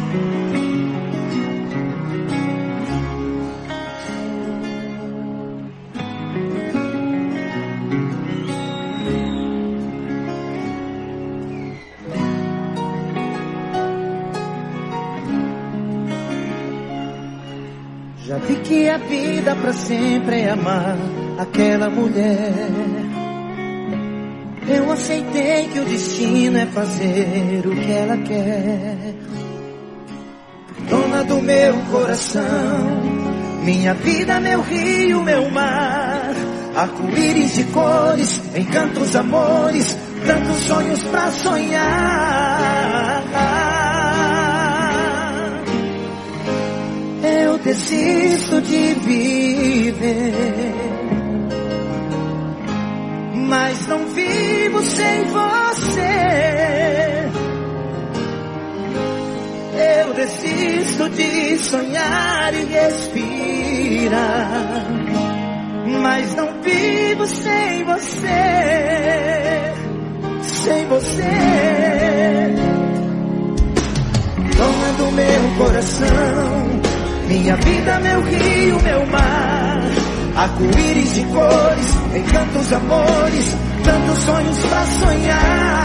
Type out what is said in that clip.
Já vi que a vida pra sempre é amar aquela mulher. Eu aceitei que o destino é fazer o que ela quer. Dona do meu coração, minha vida, meu rio, meu mar. Arco-íris de cores, encantos, amores, tantos sonhos pra sonhar. Eu desisto de viver, mas não vivo sem você. Eu desisto de sonhar e respirar, mas não vivo sem você. Sem você, dona do meu coração, minha vida, meu rio, meu mar. Arco-íris de cores, encantos, amores, tantos sonhos pra sonhar.